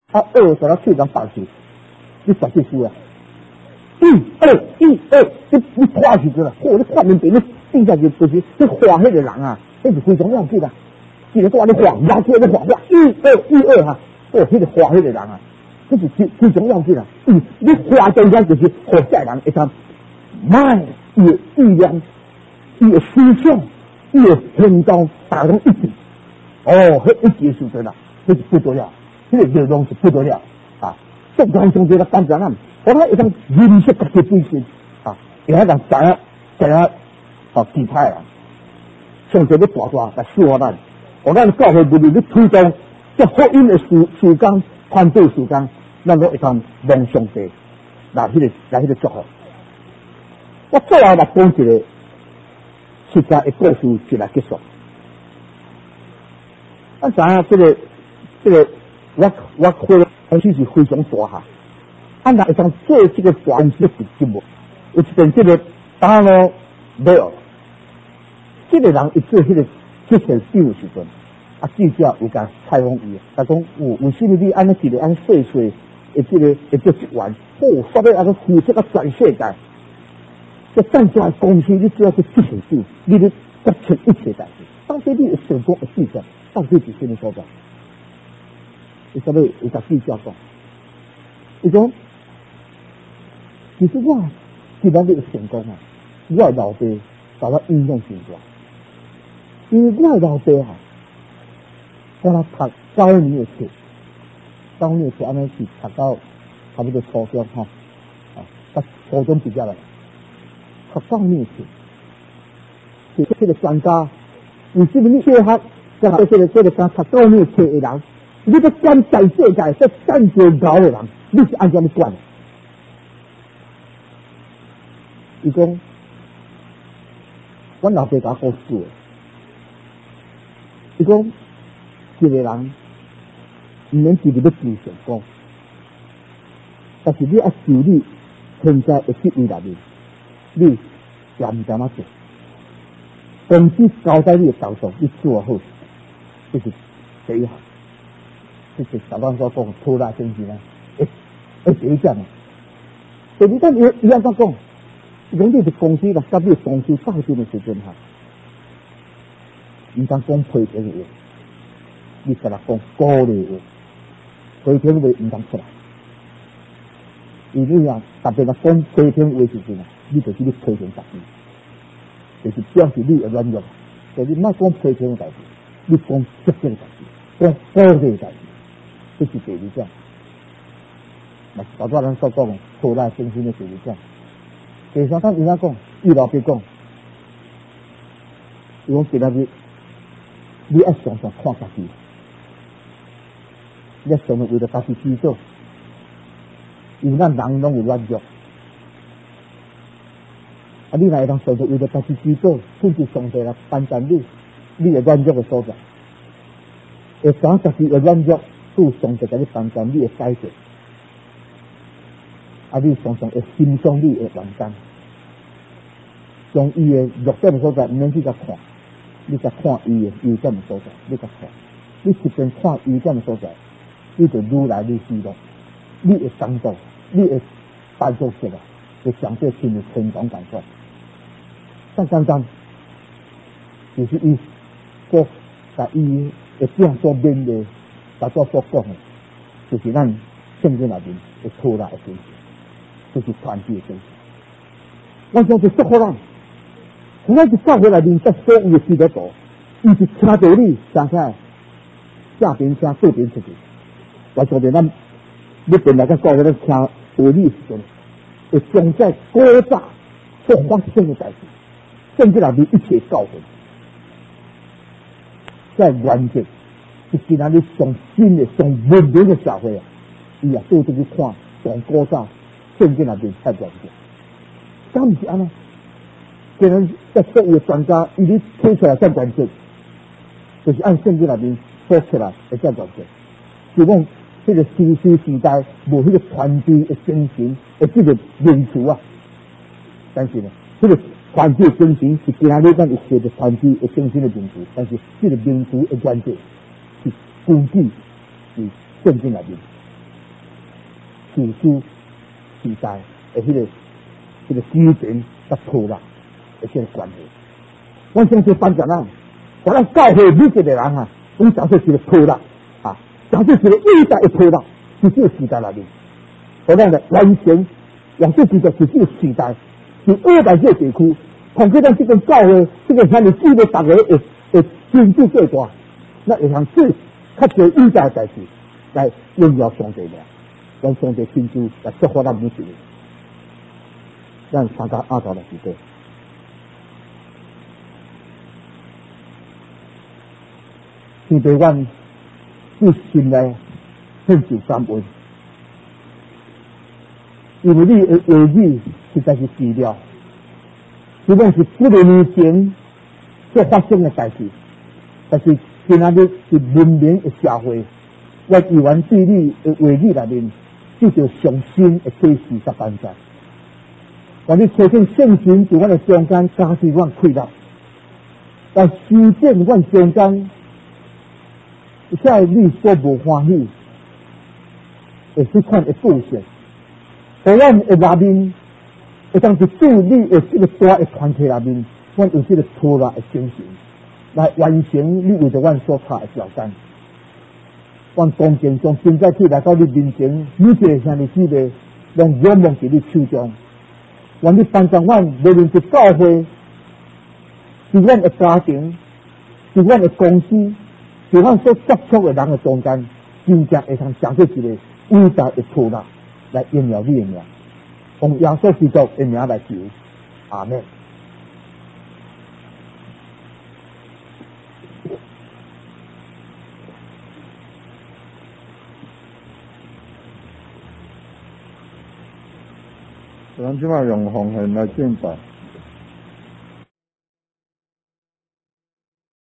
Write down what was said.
二给他退张打球，你绝对输了。你跨起去了，你看面别你定下去就是你画那个人啊，那是非常要紧的。记得说你画，拿出来你画1、2哈，那个画那个人啊，这是非常要紧的。你画中间就是和下人一张，慢，伊的力量，伊的思想，伊的行动打成一起。那一起的时阵啦，那是不得了，那个热量是不得了啊！这当中这个单纯啊，我他一张认识自己本身啊，然后人知影其他人，上帝要大来使我咱，咱教会不是你推动这福音的时间、团队时间，咱都会当蒙上帝来迄个祝福。我最后来讲一个实在的故事，就来结束。知影这个我开公司是非常大哈，那会当做这个大公司的节目，有一阵这个打咯没有，这个人一做迄个执行长的时阵，记者有甲采访伊，他讲为什么你安尼一个细碎的这个做一员，说要负责全世界，这这么大公司你只要去执行长，你决定一切代志，到底你的成功的秘诀到底是什么所在？伊说要有甲记者讲，伊讲，其实我既然你的成功啊，我的老爸把我影响真大，因为我的老爸啊，我他读9年的册，安尼是读到差不多初中哈，初中毕业了，读9年册，是这个专家，为什么你小学这个刚读9年册的人？你要管全世界，这干最高的人，你是按怎么管？伊讲，阮老爸甲我讲，伊讲，一个人唔免一直要求成功，但是你要受你现在的职位内面，你也唔知怎做。公司交代你的工作，你做好，这是第一项。这是台湾所讲拖拉经济呢，第一项。第二项伊安怎讲？讲你的公司啦，甲你公司斗阵的时阵哈，唔通讲批评的话，你甲他讲鼓励的话，批评话唔通出来。因为啊，特别来讲批评话时阵啊，你就是你批评自己，就是表示你的软弱。所以你莫讲批评的代志，你讲积极的代志，讲鼓励的代志。这是第二项，包括咱所讲拖拉精神的第二项。第三项，伊怎讲？伊老爸讲，伊讲今仔日你要常常看家己，你要常常为了家己知道，因为咱人拢有软弱，你若会当常常为了家己知道，甚至上帝来帮助你的软弱的所在，会讲家己的软弱。上帝甲你帮助，你会改变，你常常会欣赏你的员工，将伊的弱点的所在，唔免去甲看，你甲看伊的优点的所在，你甲看，你一边看优点的所在，你就愈来愈喜乐，你的工作，你的工作起来，就相对心里轻松感觉。但刚刚就是伊所甲伊的这样所面对。大家所讲的，就是咱圣经内面的拖拉的精神，就是团结的精神。我讲是祝福咱，我是教会内面在所有的基督徒，伊是听到你上下下边声对边出去。我觉得咱你本来在教会咧听道理时阵，会将在古早所发生的代志，圣经内面一切教会，在完结。是今仔日上新的、上文明的社会啊！伊也做这去看上古早圣经内面太关键，敢唔是安尼？今日在所有的专家，伊咧推出来太关键，就是按圣经内面说出来的太关键。就讲这个时代无迄个团结的精神的这个名词啊，但是呢，这个团结精神是今仔日咱有写的团结的精神的名词，但是这个名词的关键。是根据是圣经内面自私时代的迄个基情甲土啦，的这个关系。我相信班长啊，我咱教会每一个人啊，拢讲说是个土啦啊，讲说是个伟大的土啦，是这个时代内面，我咱的完成，讲说是个时代，是伟大这个地区，恐怕咱这个教会，这个向你记得大家会经济最大，那会向最较侪伟大的代志来荣耀上帝了，让上帝亲自来祝福咱每一个。咱参加亚洲的时代，天父阮对心内献上感恩，因为你的话语实在是治疗，虽然是几多年前所发生的代志，但是今仔日是文明的社会，我依然对你的话语内面得到上新的启示甲帮助。让你找见圣经在阮的中间加持阮快乐，来修正阮中间在你所无欢喜的这款的部分，在阮的内面会当是助你的这个大的团体内面，阮有这个托拉的精神来完成你为着阮所差的条件。阮恭敬将真在去来到你面前，每一个兄弟姊妹拢仰望在你手中。愿你帮助阮，无论是教会，是阮的家庭，是阮的公司，是阮所接触的人的中间，真正会通讲出一个伟大的土啦，来荣耀你的名，用耶稣基督的名来求，阿门。 咱即摆用奉献来敬拜。